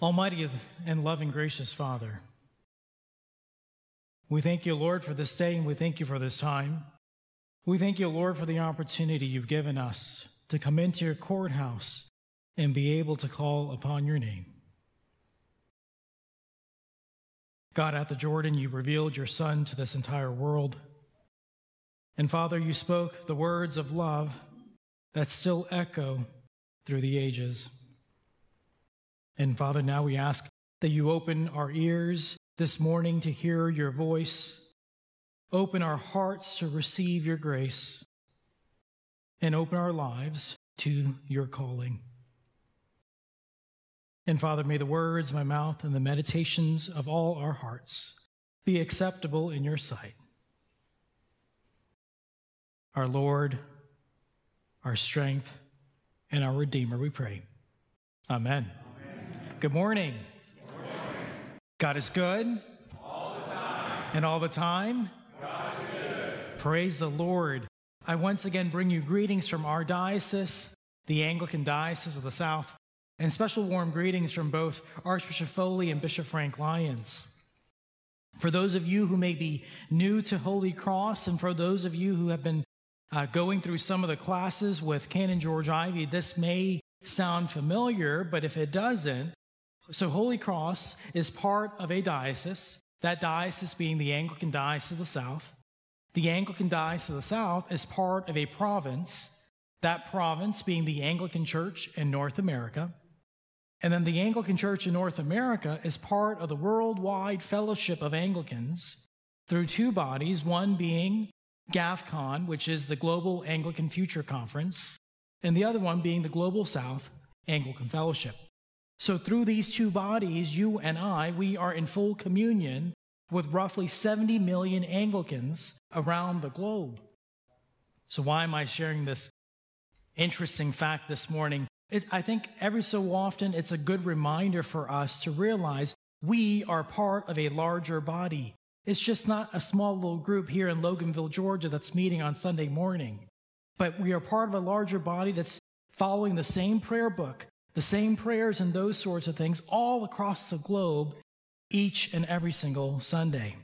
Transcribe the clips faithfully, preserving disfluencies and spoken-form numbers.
Almighty and loving, gracious Father, we thank you, Lord, for this day, and we thank you for this time. We thank you, Lord, for the opportunity you've given us to come into your courthouse and be able to call upon your name. God, at the Jordan, you revealed your Son to this entire world. And Father, you spoke the words of love that still echo through the ages. And Father, now we ask that you open our ears this morning to hear your voice, open our hearts to receive your grace, and open our lives to your calling. And Father, may the words of my mouth and the meditations of all our hearts be acceptable in your sight. Our Lord, our strength, and our Redeemer, we pray. Amen. Good morning. Good morning. God is good. All the time. And all the time. God is good. Praise the Lord. I once again bring you greetings from our diocese, the Anglican Diocese of the South, and special warm greetings from both Archbishop Foley and Bishop Frank Lyons. For those of you who may be new to Holy Cross, and for those of you who have been uh, going through some of the classes with Canon George Ivy, this may sound familiar, but if it doesn't, so Holy Cross is part of a diocese, that diocese being the Anglican Diocese of the South. The Anglican Diocese of the South is part of a province, that province being the Anglican Church in North America. And then the Anglican Church in North America is part of the worldwide fellowship of Anglicans through two bodies, one being GAFCON, which is the Global Anglican Future Conference, and the other one being the Global South Anglican Fellowship. So through these two bodies, you and I, we are in full communion with roughly seventy million Anglicans around the globe. So why am I sharing this interesting fact this morning? It, I think every so often it's a good reminder for us to realize we are part of a larger body. It's just not a small little group here in Loganville, Georgia that's meeting on Sunday morning. But we are part of a larger body that's following the same prayer book, the same prayers and those sorts of things all across the globe each and every single Sunday.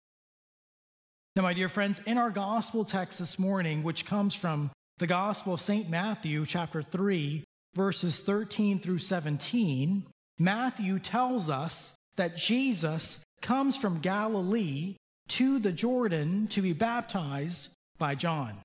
Now, my dear friends, in our gospel text this morning, which comes from the Gospel of Saint Matthew, chapter three, verses thirteen through seventeen, Matthew tells us that Jesus comes from Galilee to the Jordan to be baptized by John.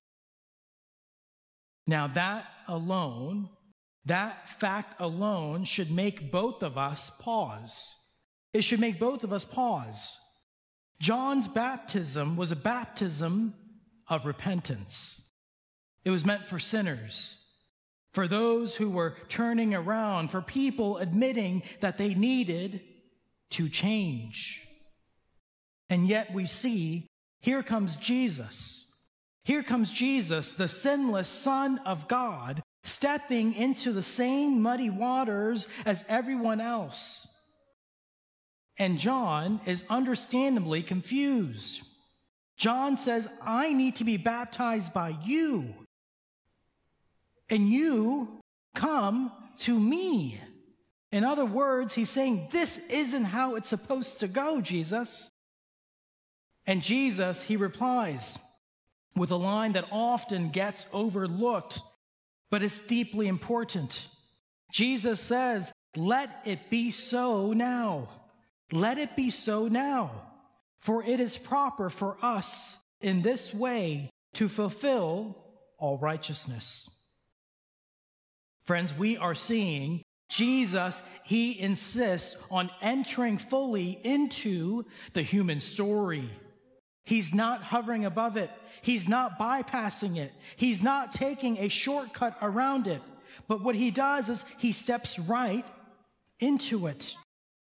Now, that alone, that fact alone should make both of us pause. It should make both of us pause. John's baptism was a baptism of repentance. It was meant for sinners, for those who were turning around, for people admitting that they needed to change. And yet we see, here comes Jesus. Here comes Jesus, the sinless Son of God, stepping into the same muddy waters as everyone else. And John is understandably confused. John says, I need to be baptized by you, and you come to me. In other words, he's saying, this isn't how it's supposed to go, Jesus. And Jesus, he replies with a line that often gets overlooked, but it's deeply important. Jesus says, let it be so now. Let it be so now. For it is proper for us in this way to fulfill all righteousness. Friends, we are seeing Jesus, he insists on entering fully into the human story. He's not hovering above it. He's not bypassing it. He's not taking a shortcut around it. But what he does is he steps right into it.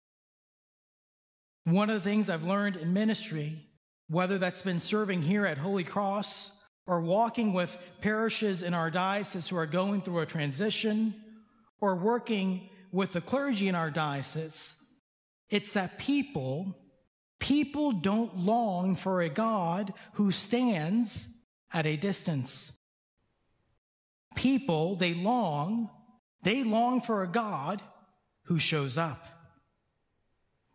One of the things I've learned in ministry, whether that's been serving here at Holy Cross or walking with parishes in our diocese who are going through a transition, or working with the clergy in our diocese, it's that people, people don't long for a God who stands at a distance. People, they long, they long for a God who shows up.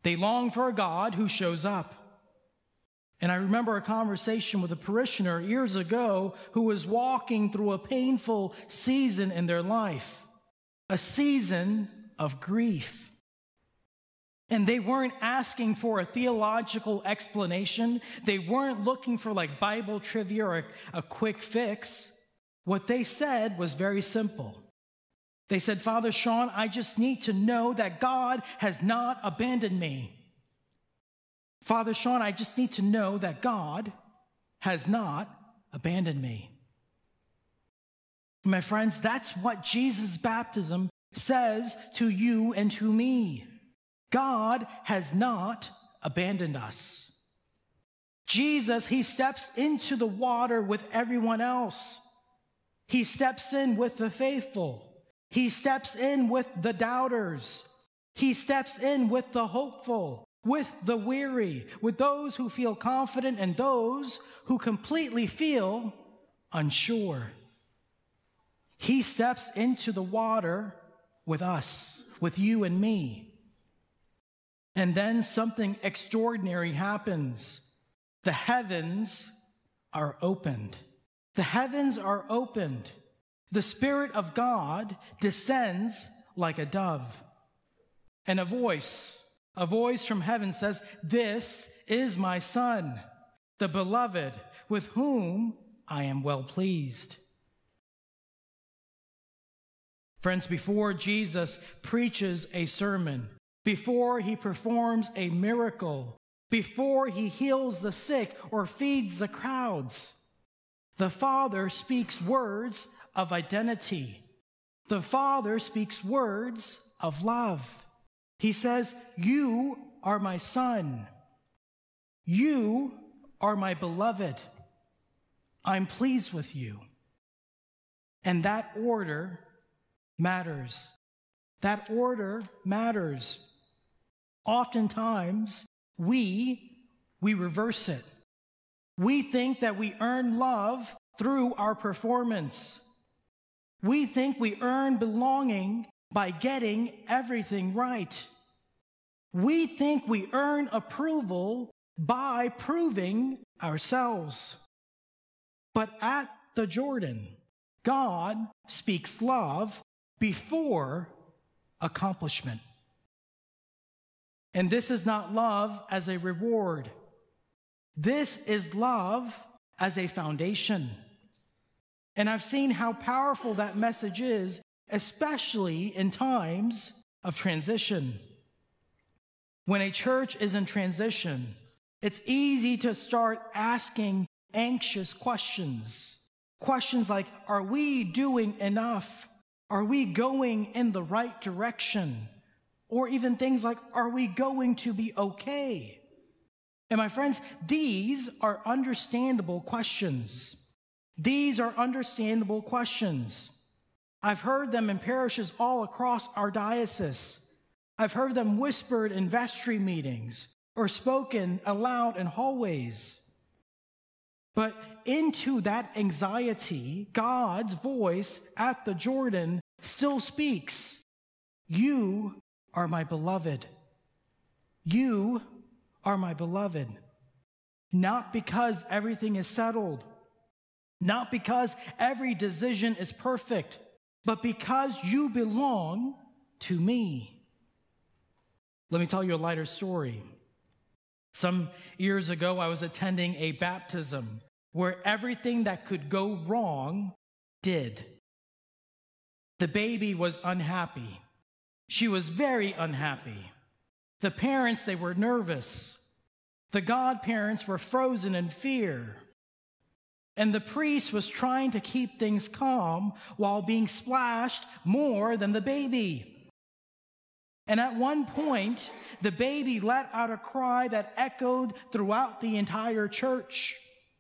They long for a God who shows up. And I remember a conversation with a parishioner years ago who was walking through a painful season in their life, a season of grief. And they weren't asking for a theological explanation. They weren't looking for like Bible trivia or a, a quick fix. What they said was very simple. They said, Father Sean, I just need to know that God has not abandoned me. Father Sean, I just need to know that God has not abandoned me. My friends, that's what Jesus' baptism says to you and to me. God has not abandoned us. Jesus, he steps into the water with everyone else. He steps in with the faithful. He steps in with the doubters. He steps in with the hopeful, with the weary, with those who feel confident and those who completely feel unsure. He steps into the water with us, with you and me. And then something extraordinary happens. The heavens are opened. The heavens are opened. The Spirit of God descends like a dove. And a voice, a voice from heaven says, "This is my Son, the beloved, with whom I am well pleased." Friends, before Jesus preaches a sermon, before he performs a miracle, before he heals the sick or feeds the crowds, the Father speaks words of identity. The Father speaks words of love. He says, "You are my Son. You are my beloved. I'm pleased with you." And that order matters. That order matters. Oftentimes, we, we reverse it. We think that we earn love through our performance. We think we earn belonging by getting everything right. We think we earn approval by proving ourselves. But at the Jordan, God speaks love before accomplishment. And this is not love as a reward. This is love as a foundation. And I've seen how powerful that message is, especially in times of transition. When a church is in transition, it's easy to start asking anxious questions. Questions like, are we doing enough? Are we going in the right direction? Or even things like, are we going to be okay? And my friends, these are understandable questions. These are understandable questions. I've heard them in parishes all across our diocese. I've heard them whispered in vestry meetings or spoken aloud in hallways. But into that anxiety, God's voice at the Jordan still speaks. You are my beloved. You are my beloved. Not because everything is settled, not because every decision is perfect, but because you belong to me. Let me tell you a lighter story. Some years ago, I was attending a baptism where everything that could go wrong did. The baby was unhappy. She was very unhappy. The parents, they were nervous. The godparents were frozen in fear. And the priest was trying to keep things calm while being splashed more than the baby. And at one point, the baby let out a cry that echoed throughout the entire church.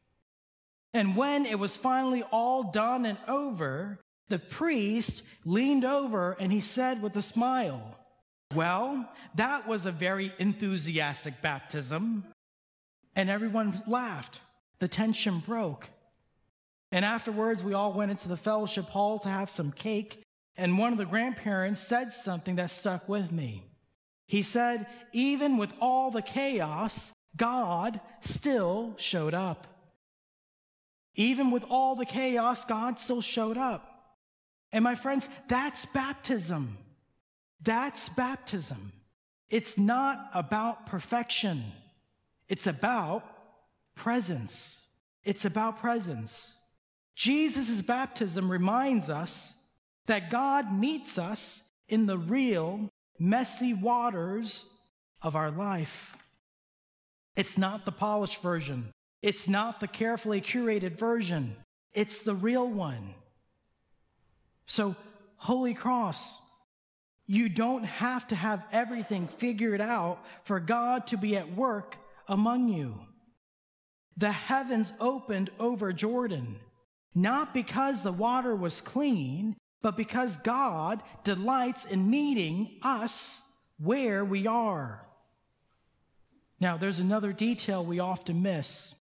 And when it was finally all done and over, the priest leaned over and he said with a smile, "Well, that was a very enthusiastic baptism." And everyone laughed. The tension broke. And afterwards, we all went into the fellowship hall to have some cake. And one of the grandparents said something that stuck with me. He said, even with all the chaos, God still showed up. Even with all the chaos, God still showed up. And my friends, that's baptism. That's baptism. It's not about perfection. It's about presence. It's about presence. Jesus' baptism reminds us that God meets us in the real, messy waters of our life. It's not the polished version. It's not the carefully curated version. It's the real one. So, Holy Cross, you don't have to have everything figured out for God to be at work among you. The heavens opened over Jordan, not because the water was clean, but because God delights in meeting us where we are. Now, there's another detail we often miss.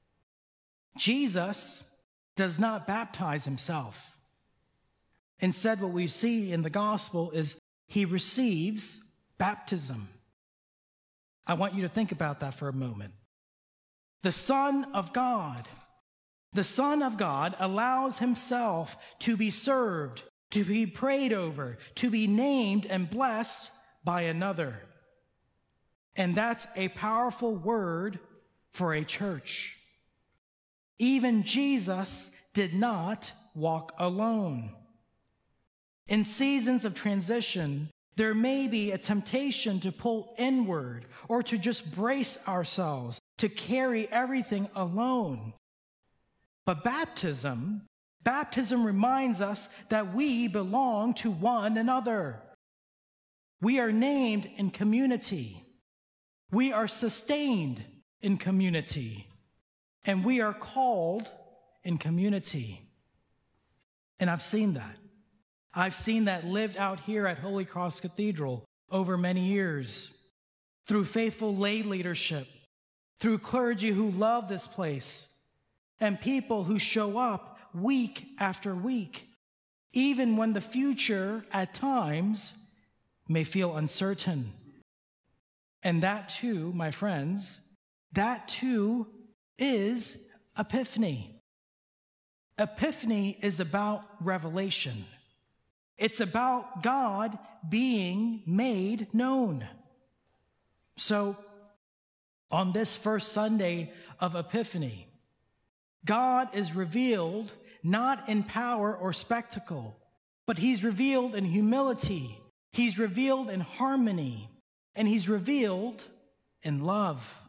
Jesus does not baptize himself. Instead, what we see in the gospel is he receives baptism. I want you to think about that for a moment. The Son of God, the Son of God allows himself to be served, to be prayed over, to be named and blessed by another. And that's a powerful word for a church. Even Jesus did not walk alone. In seasons of transition, there may be a temptation to pull inward or to just brace ourselves, to carry everything alone. But baptism, baptism reminds us that we belong to one another. We are named in community. We are sustained in community. And we are called in community. And I've seen that. I've seen that lived out here at Holy Cross Cathedral over many years, through faithful lay leadership, through clergy who love this place, and people who show up week after week, even when the future at times may feel uncertain. And that too, my friends, that too is Epiphany. Epiphany is about revelation. It's about God being made known. So, on this first Sunday of Epiphany, God is revealed not in power or spectacle, but he's revealed in humility, he's revealed in harmony, and he's revealed in love.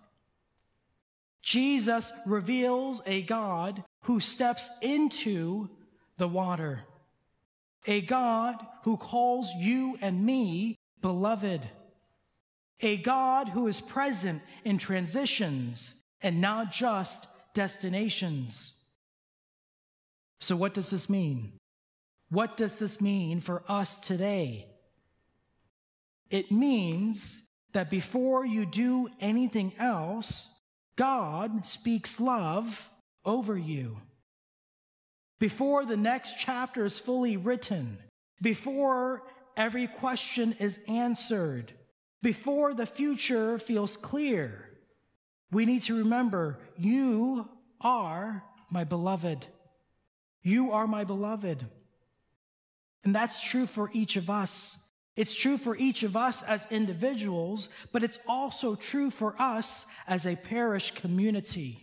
Jesus reveals a God who steps into the water, a God who calls you and me beloved, a God who is present in transitions and not just destinations. So what does this mean? What does this mean for us today? It means that before you do anything else, God speaks love over you. Before the next chapter is fully written, before every question is answered, before the future feels clear, we need to remember, you are my beloved. You are my beloved. And that's true for each of us. It's true for each of us as individuals, but it's also true for us as a parish community.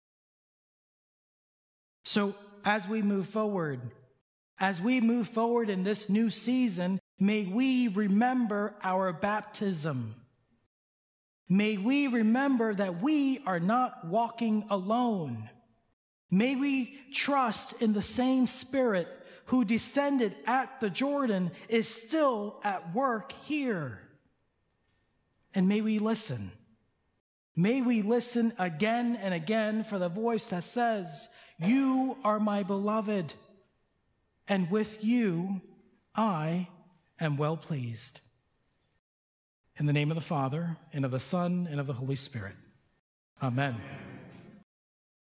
So as we move forward, as we move forward in this new season, may we remember our baptism. May we remember that we are not walking alone. May we trust in the same Spirit who descended at the Jordan is still at work here. And may we listen. May we listen again and again for the voice that says, "You are my beloved, and with you I am well pleased." In the name of the Father, and of the Son, and of the Holy Spirit. Amen.